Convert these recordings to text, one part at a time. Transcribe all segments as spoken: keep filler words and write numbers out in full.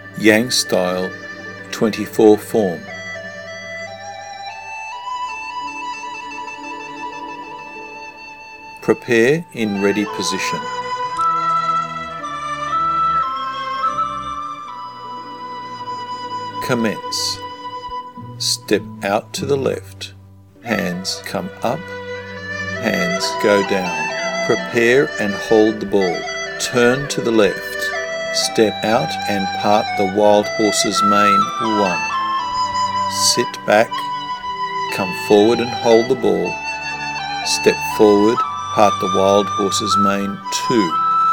Yang style twenty-four form. Prepare in ready position. Commence. Step out to the left. Hands come up. Hands go down. Prepare and hold the ball. Turn to the left. Step out and part the wild horse's mane one. Sit back. Come forward and hold the ball. Step forward. Part the wild horse's mane two.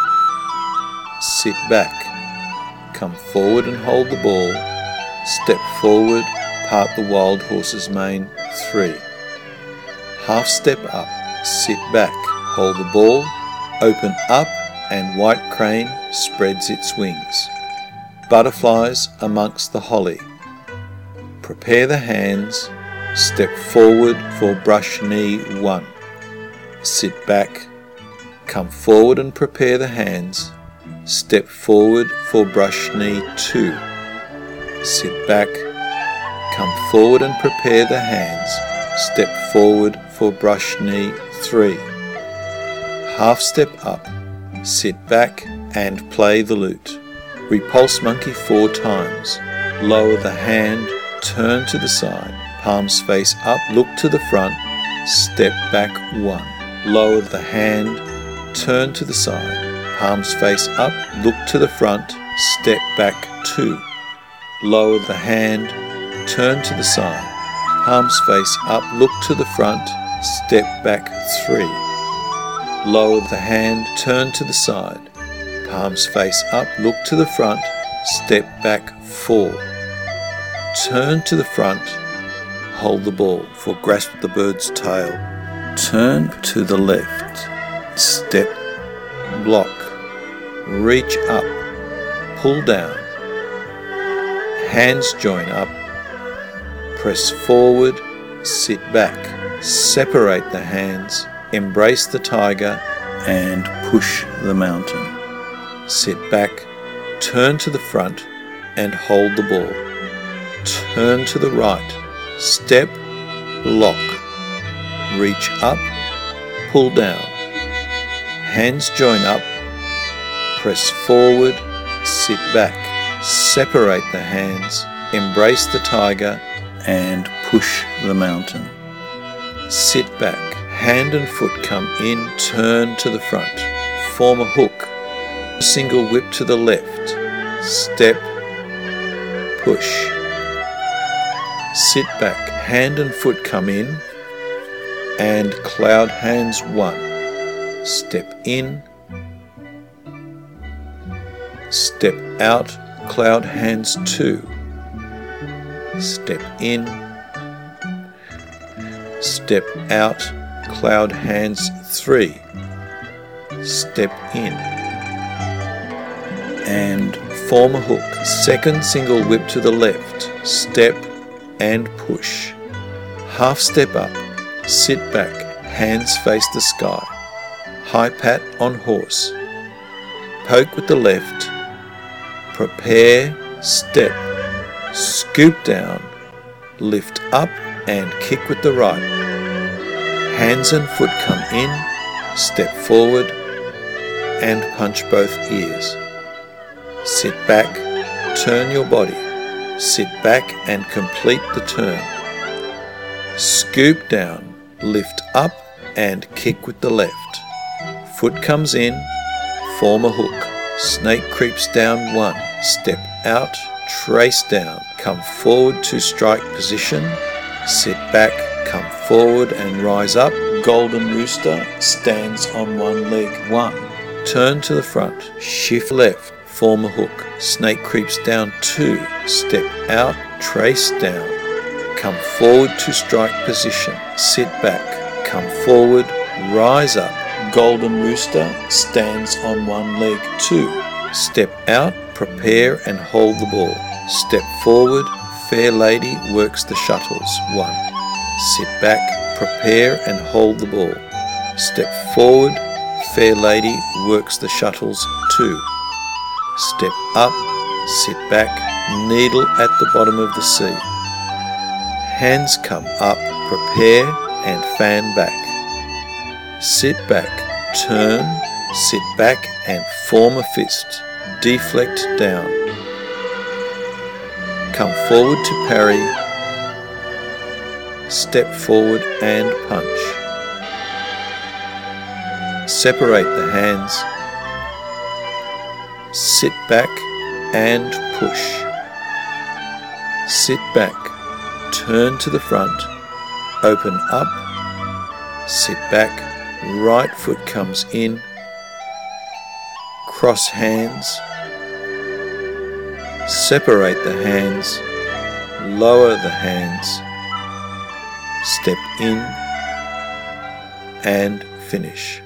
Sit back. Come forward and hold the ball. Step forward. Part the wild horse's mane three. Half step up. Sit back. Hold the ball. Open up and white crane spreads its wings. Butterflies amongst the holly. Prepare the hands. Step forward for brush knee one. Sit back. Come forward and prepare the hands. Step forward for brush knee two. Sit back. Come forward and prepare the hands. Step forward for brush knee three. Half step up. Sit back and play the lute. Repulse monkey four times. Lower the hand, turn to the side. Palms face up, look to the front. Step back one. Lower the hand, turn to the side. Palms face up, look to the front. Step back two. Lower the hand, turn to the side. Palms face up, look to the front. Step back three. Lower the hand, turn to the side. Palms face up, look to the front. Step back four. Turn to the front. Hold the ball for grasp the bird's tail. Turn to the left. Step. Block. Reach up. Pull down. Hands join up. Press forward. Sit back. Separate the hands. Embrace the tiger and push the mountain. Sit back, turn to the front and hold the ball. Turn to the right, step, lock, reach up, pull down. Hands join up, press forward, sit back, separate the hands, embrace the tiger and push the mountain. Sit back. Hand and foot come in, turn to the front. Form a hook. Single whip to the left. Step. Push. Sit back. Hand and foot come in. And cloud hands one. Step in. Step out. Cloud hands two. Step in. Step out. Cloud hands three. Step in. And form a hook. Second single whip to the left. Step and push. Half step up. Sit back. Hands face the sky. High pat on horse. Poke with the left. Prepare. Step. Scoop down. Lift up and kick with the right. Hands and foot come in, step forward and punch both ears. Sit back, turn your body. Sit back and complete the turn. Scoop down, lift up and kick with the left. Foot comes in, form a hook. Snake creeps down one, step out, trace down. Come forward to strike position. Sit back, come forward and rise up. Golden rooster stands on one leg. One. Turn to the front. Shift left. Form a hook. Snake creeps down two. Step out. Trace down. Come forward to strike position. Sit back. Come forward. Rise up. Golden rooster stands on one leg. Two. Step out. Prepare and hold the ball. Step forward. Fair lady works the shuttles. One. Sit back, prepare and hold the ball. Step forward. Fair lady works the shuttles. Two. Step up. sit back, needle at the bottom of the C. Hands come up, prepare and fan back. Sit back, turn, sit back and form a fist. Deflect down. Come forward to parry. Step forward and punch. Separate the hands. Sit back and push. Sit back, turn to the front, open up, sit back, right foot comes in, cross hands, separate the hands, lower the hands, step in and finish.